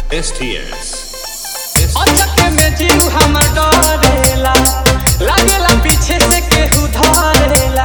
STS अचके में जीव हमर डरेला, लागेला पीछे से केहू धरेला।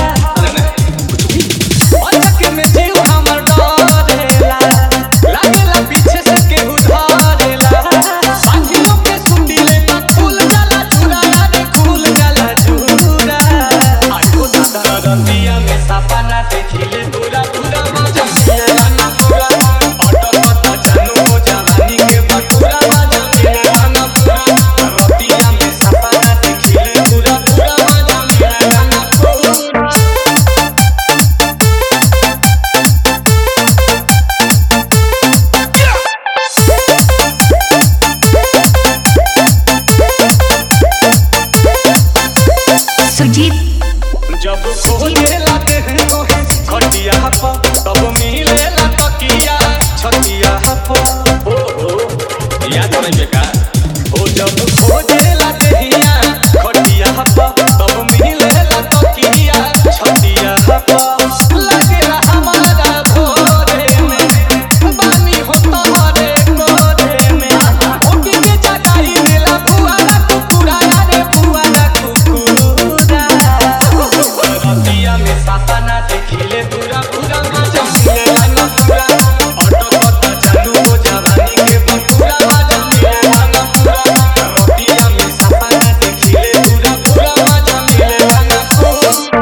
अचके में जीव हमर डरेला, लागेला पीछे से केहू धरेला। बांधियों के सुंडीले ना खुल जाला चूड़ा, रे खुल जाला चूड़ा। आइयो दादा रतिया में सपना देखिले पूरा पूरा मजा मिलेला ना पूरा। अटक जानू हो जवानी के बटूरा मजा मिलेला ना पूरा। रतिया में सपना देखिले पूरा पूरा मजा मिलेला ना पूरा। सुजीत जब खोजे लागे हैं तोहे खटिया पर, तब मिलेला तकिया छतिया पर। ओ याद नहीं बेकार। ओ जब खोजे लागे हिया खटिया पर, तब मिलेला तकिया छतिया पर। लागेला हमारा भोरे में, बानी हो तोहरे गोरे में। ओके के जगाई देला बुआरा कुकुरा, रे बुआरा कुकुरा। रतिया में सपना देखिले पूरा पूरा मजा मिलेला ना पूरा। अटक जानू हो जवानी के बटूरा मजा मिलेला ना पूरा। रतिया में सपना देखिले पूरा पूरा मजा मिलेला ना पूरा।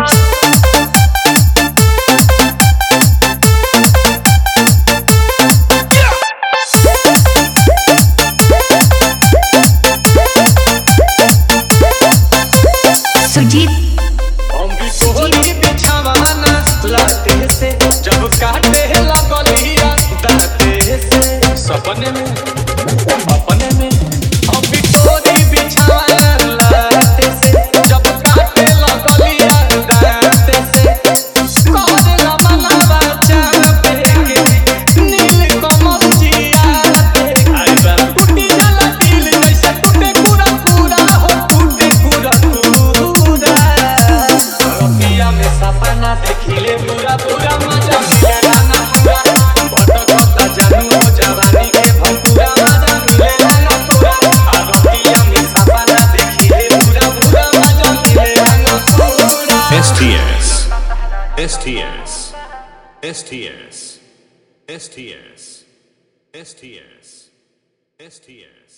सुजीत हम भी तोहरी बिछावाना लाते से, जब काटे लगलिया दाते से। सपने में अपने में हम भी तोहरी बिछावाना लाते से, जब काटे लगलिया दाते से। करेला मनवा चापे के, नील कमल जिया पे। टूटी जाला दिल जैसे टूटे पूरा पूरा हो, टूटे पूरा पूरा। रतिया में सपना देखिले पूरा पूरा मजा मिलेला ना पूरा। भटकता जानू हो जवानी के भटूरा मजा मिलेला ना पूरा। रतिया में सपना देखिले पूरा पूरा मजा मिलेला ना पूरा। STS STS STS STS STS STS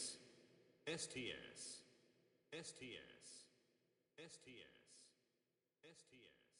STS STS STS STS